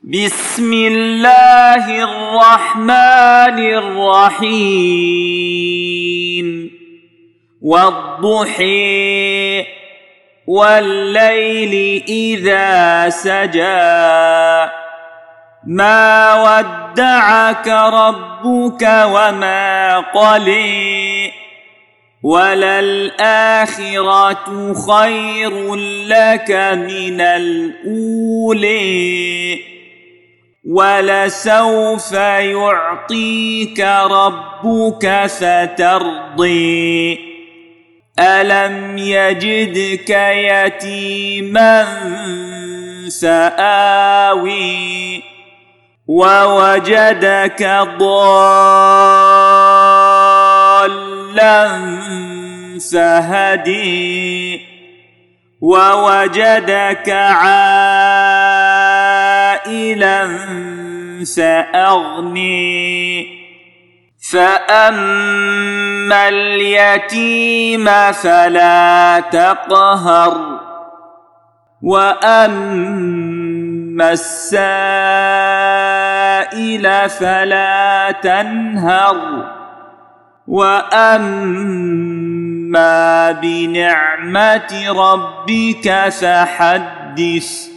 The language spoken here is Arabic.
بسم الله الرحمن الرحيم والضحى والليل إذا سجى ما ودعك ربك وما قلى وللآخرة خير لك من الأولى ولسوف يعطيك ربك فترضي ألم يجدك يتيما فآوي ووجدك ضالا فهدي ووجدك عائلا فأغني فأما اليتيم فلا تقهر وأما السائل فلا تنهر وأما بنعمة ربك فحدث